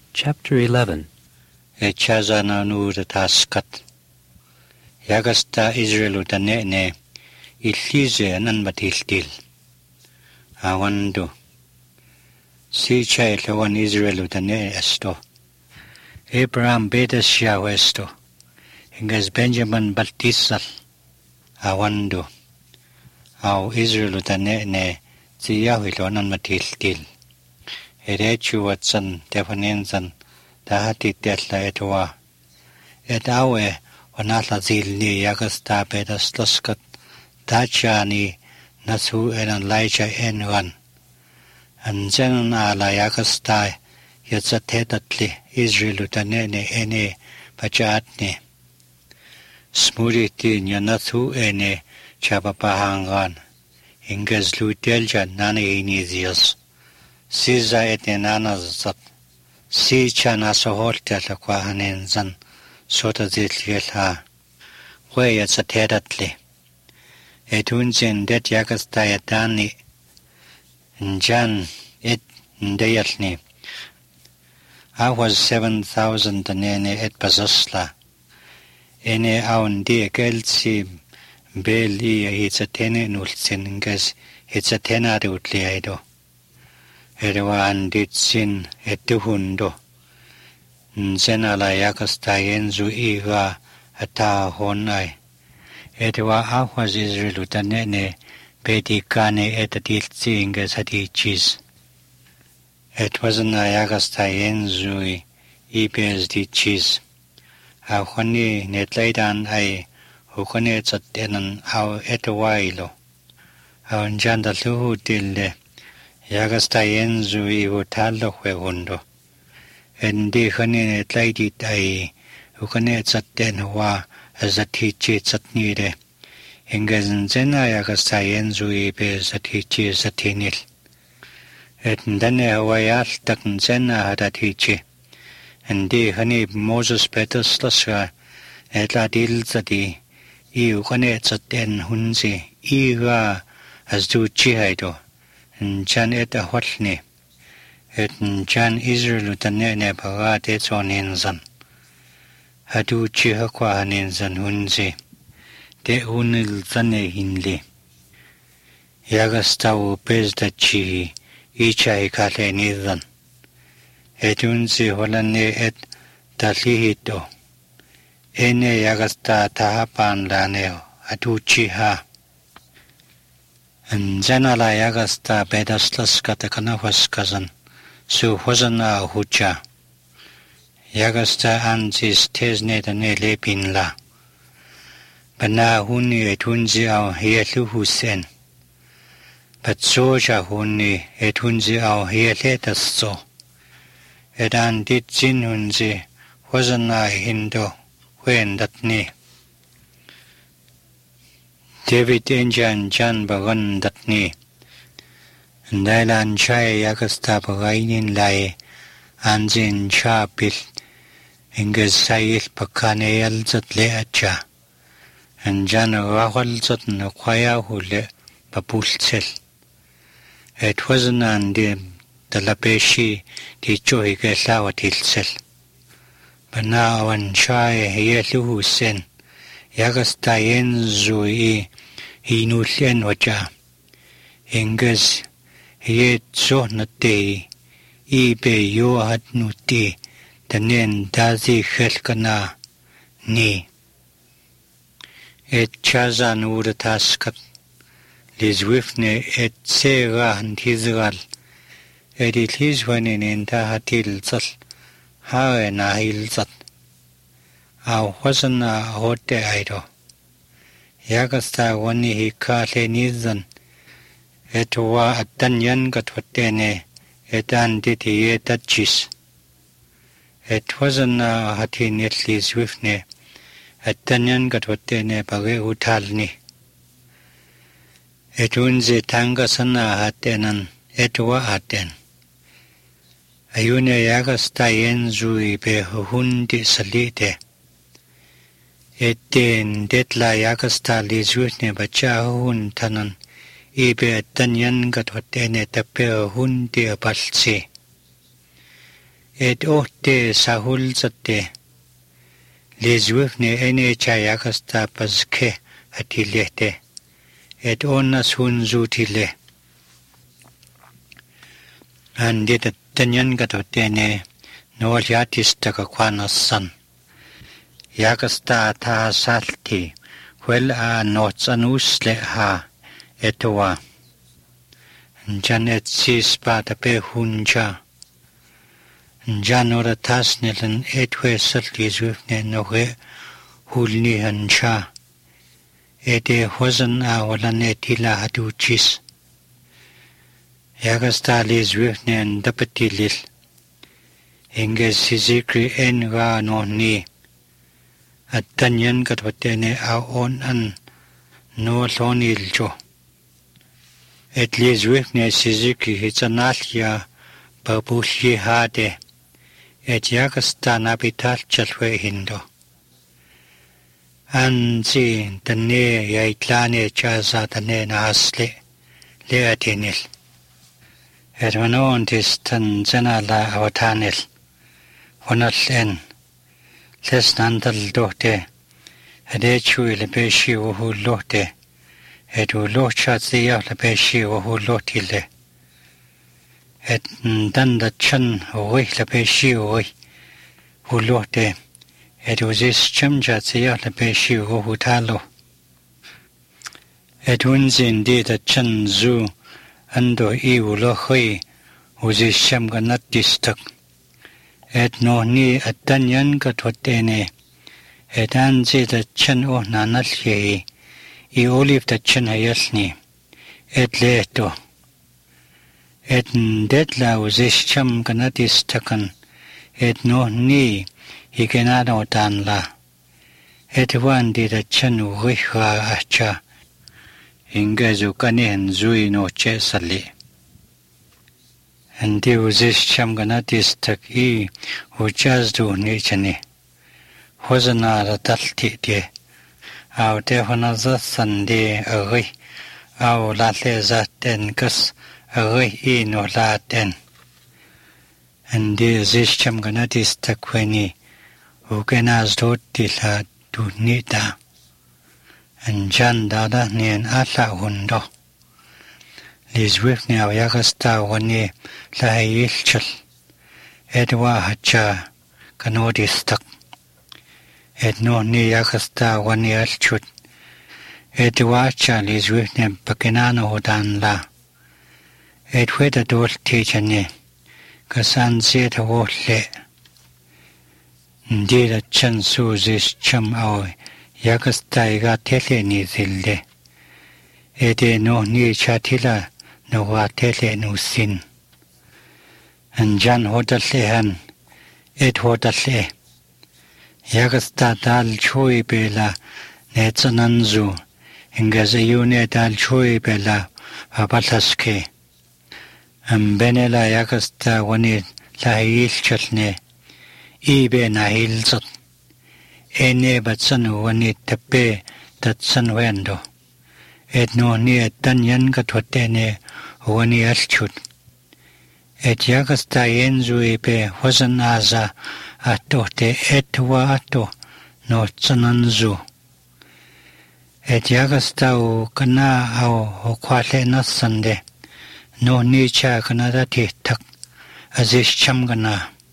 Chapter 11. Echazana nuda taskat. Yagasta Israelu tanene illize anan matiltil. Awandu. Sicha ilawan Israelu tane esto. Abraham betas siya esto. Ingas Benjamin baltisal. Awandu. Au Israelu tanene siya ilawan matiltil. Erechu watsan tefanensan tahati tetla etwa. Etawe wanala zilni yagasta betas laskat. Tachani nasu enan laija enwan. Anjan ala yagasta yatsatetatli Israelu tanene ene pachatni. Smuriti nyanasu ene chapapahangan. Ingas lutelja nani inizios. Siza etenana zat. Sicha nasoholta lakwa hanenzan. Sota zitlielha. Kwe yatsatetatli. Etunjin det yagasta yatani. Njan et ndeyalni. I was 7,000 tanene et pasasla. Ene aundi gelsi beli hitsatene nultsingas hitsatena rutli aido. Erwa anditsin etuhundo. Nzenala yagasta yenzu iga ata honai. Etwa ahwas Israelu tanene bedikane etadiltsi ingas hadichis. Et wasna yagasta yenzui ibes dichis. Ahwani netlaidan ay hukane tsatenan au etwailo. Au njanda luhu dille yagasta yenzui utalo hundo. Endi khani netlaidit ay hukane tsaten wa azatichi tsatnire. Ingazenzena yagasta yenzui ibes hadichi satinil. Et ndane hawayal taknzena hadatichi. Endi khani Moses betas lasga etladil zati ukane tsaten hunzi iga azduchi haido. Njan et ahwalni. Et njan Israelu tanene bagat etzonenzan. Haduchi hakwa hanenzan hunzi. De unil zane hinli. Yagastawu bezdachi icha ikale nizan. Et unzi holane et talihito. Ene yagasta tahapan laneo. Haduchi ha. Njanala yagasta bedaslas katakanawas kazan. Su hosana hucha. Yagasta anzis tezne dane lepin la. Bana huni etunzi au hielu husen. Batsoja huni etunzi au hieletaszo. Edan ditzin hunzi hosana hindo huendatni. David enjan jan bagan datni. Ndailan chai yagasta bagainin lai anzin chapil. Ingas sayil pakane yalzatle acha. Njan rahal zat nakwaya hule papultsel. Et wazanan di dalapeshi di chohige lawatilsel. Bana awan chai hiyelu husen. Yagasta yenzu inulien wacha. Ingas yetso nate ibe yohat nuti tanen dazi khelkana ni. Et chazan urataskat lizwifne et sega hantizgal. Et ilizwanin intahatil zal hae nahil zat. Au wasana hote aido. Yagasta wani hikale nizan. Et wa atanyan gatwatene et anditi yetachis. Et wasana hati netli zwifne. Atanyan gatwatene bage utalni. Et unzi tangasana hatenan et wa aten. Ayune yagasta yenzui be hundi salite. Etten detla yagasta lizwifne bacha hun tanan. Ibe atanyan gatwatene tape hundi balsi. et ohte sahul satte lezwifne ene chayakasta paske atilete et onnas hunzutile andit tanyan gatotene nolyatista kakwanassan yakasta ta salti wel a notsanusle ha etwa janet sispa tape hunja janora tasnelen etwe saltizwifne nohe hulni hancha ete hosan a walane tila hatuchis yakasta lizwifne ndapatilil inge sizikri enga noni attanyan katwatene a on an no loniljo et lizwifne sizikri hitsanalya babulli hade et yakasta nabital chalwe hindo anzi tane yaitlane chaza tane nasle le atinil ermanon tistan zanala avatanil onalen lesnandal dohte adechu lebeshi wohu lohte edu lohchatsiya lebeshi wohu lohtile et danda chan oi lebeshi oi hulohte edu zis chamchatsiya lebeshi wohu talo et unzin di da chan zu ando iu lohoi uzis shamganatistak et no ni atanyan katwatene et anzi da chan o nanalye I olive da chan hayalni et leto et ndetla uzis shamganatistakan et no ni ikenano tanla et wandi da chan uwiha acha ingazu kanen zui no chesali Andi uzis shamganatistak I uchazdu nichani hozana ratalti de au tehona sande agui au latle zaten kas agui I no laten Andi uzis shamganatistak weni ukenazdu tila dunita Anjan dada nien ala hundo Lizwifne au yakasta wani lahayilchal edwa hacha kanodistak et no ni yakasta wani alchut edwa cha lizwifne pakinano hodan la et weda dol tichane kasan zeta wohle ndira chan suzis cham au yakasta iga tele ni zilde ede no ni chatila no wa tele no sin anjan hodallehan et hodalle yakasta dal chui bela netsananzu ingazayune dal chui bela abalaske ambenela yakasta wani lahil chalne ibe nahilzat ene batsan wani tappe tatsan wendo et no ni tanyan katwatene wani alchut et yakasta yenzu ibe hosan aza atote etwa ato no tsananzu et yakasta u kana au hokwale nasande no ni cha kana dati tak azish chamgana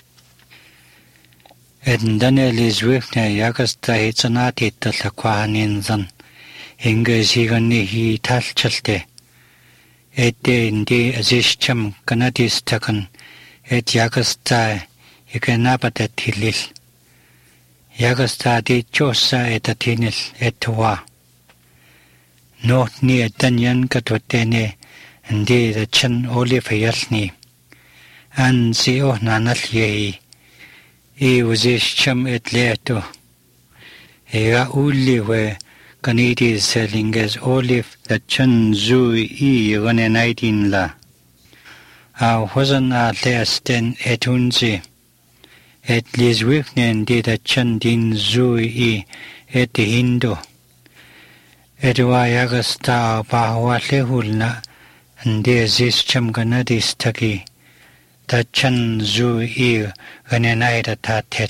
et ndane lizwifne yakasta hitsanati talakwahaninzan Inga zigani hi talchalte ete indi azishcham kanadistakan et yakasta ikanabata tilil yakasta di chosa etatinil etwa not ni etanyan katotene indi the chan olifayalni an si oh nanal yehi I uzishcham et leto ega uli we Kaniti selling as olive the chan zui I ranenaitin la. Au hosan a leasten etunzi. Et lizwifnen di the chan din zui I et hindo. Et wa yagasta bahwa lehulna and de zischam ganadis taki. tachan zu I ganinaida tatel.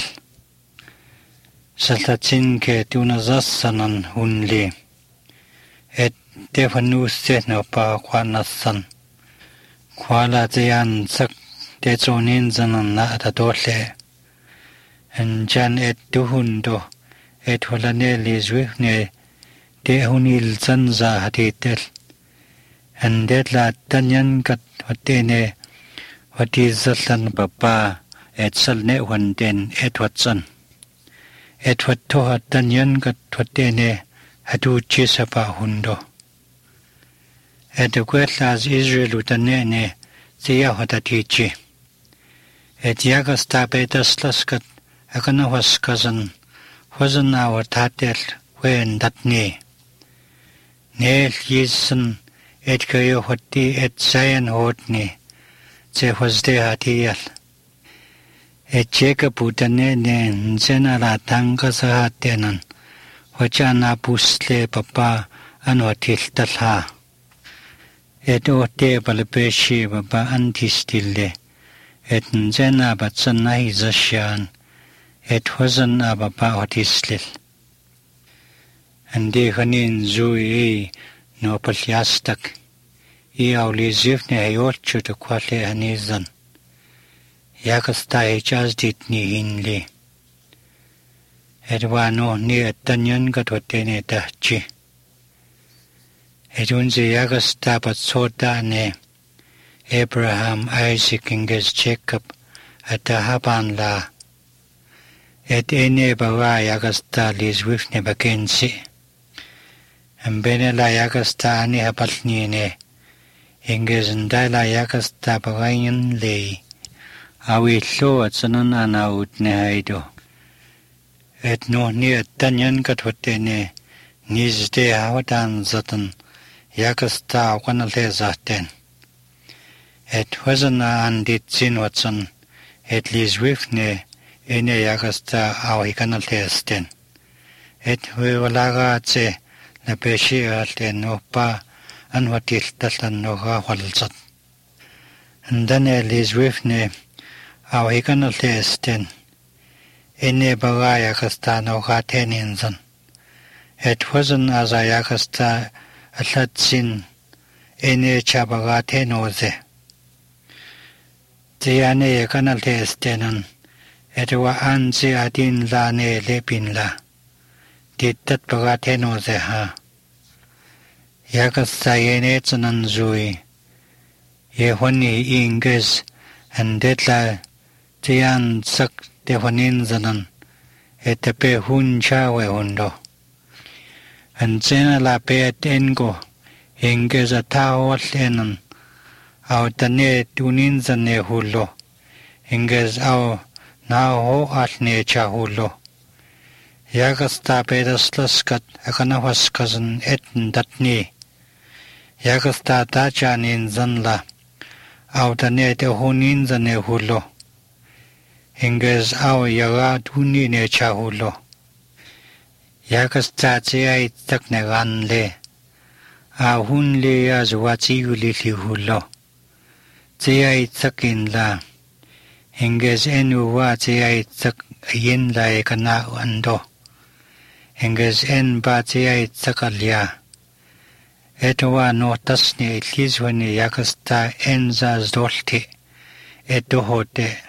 Saltatin ke tunazassanan hunli. Et defanuse no pa kwanasan. Kwala tiyan sak dezonin zanan na atadole. En jan et duhundo et holane lizwifne dehunil zanza hatitel. En detla tanyan kat watene watizallan papa et salne wanden et watsan. Et wattoha tanyan kat watene hadu chisapa hundo. Et kwetlas Israel utanene tiya watatichi. Et yagas tabetas laskat akana waskazan wasan awatatel wen datni. Nel yisan et kayo hoti et sayan hotni te wasde hatiyal. Et Jacob utanene nzena la tanga sa hatenan wachana pusle papa anwatil talha. Et ote balbeshi baba antistille. Et nzena batsanahi zashan. Et wasan ababa otislil. Andi hanin zui no palyastak. I aulizivne hayolchu to kwale hanizan. Yakasta hechaz ditni hinli. Et wano ni etanyan katwatene tahchi. Et unzi yakasta patsoda ne Abraham, Isaac, inges Jacob atahaban la. Et ene bawa yakasta lizwifne bakensi. Ambene la yakasta ani hapalni ne. Inges ndala yakasta bagayin lei. Awi lo at sanan anaut ne haido. Et no ni etanyan katwatene nizde hawatan zatan yakasta wanale zaten. Et wasana andit sin watson et lizwifne ene yakasta awikanale esten. Et walaga tse na peshi alten no pa anwatil tatan no walzat. And then lizwifne awikanale esten. Ene baga yakasta no gateninzan. Et wasan asa yakasta alatsin ene chabagate noze. Tiane yakanale estenan. Et wa anzi adin la ne lepin la. Ditat bagate noze ha. Yakasta yene tsanan zui. Yehwani inges and detla tian sak dewanin zanan. Etape hun chawe hundo. And zena la peat engo. Inges atawat enan. Au tane tunin zane hulo. Inges au na ho atne chahulo. Yakasta pedaslaskat akanawaskazan etten datni. Yakasta tachanin zanla. Au tane te hunin zane hulo. Inges au yaga tunine chahulo. Yakasta tsiai takne ganle. Au hunle azwati ulili hulo. Tsiai takin la. Inges enu wa tsiai tak yin la ekana ando. Inges en ba tsiai takalya. Etwa no tasni itlizwani yakasta enza zdolti. Eto hote.